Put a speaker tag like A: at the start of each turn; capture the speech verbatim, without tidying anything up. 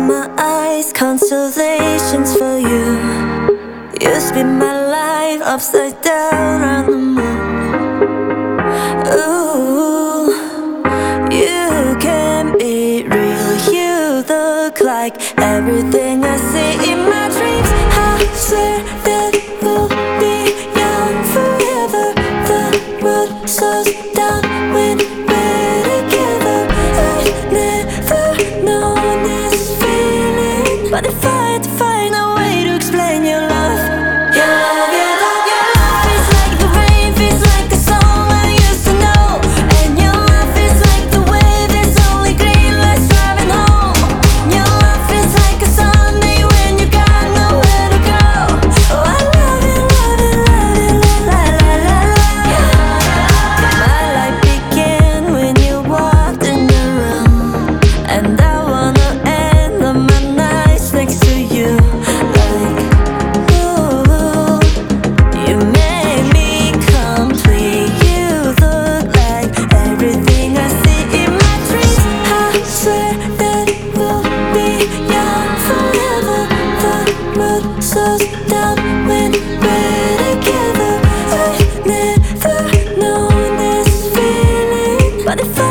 A: my eyes, constellations for you. You spin my life upside down on the moon. Ooh, you can be real. You look like everything I see in my dreams. I swear that we'll be young forever. The world slows down when we're together. I've never known this feeling, but if I had to find a way to explain your love, your love, your love, your love is like the rain, feels like a song I used to know. And your love is like the wave, there's only green lights driving home. Your love feels like a Sunday when you got nowhere to go. Oh, I love it, love it, love it, la la la la. My life began when you walked in the room, and I wanna end all my nights next to you. Like, ooh, you made me complete. You look like everything I see in my dreams. I swear that we'll be young forever. The world slows down when we're together. I've never known this feeling, but if I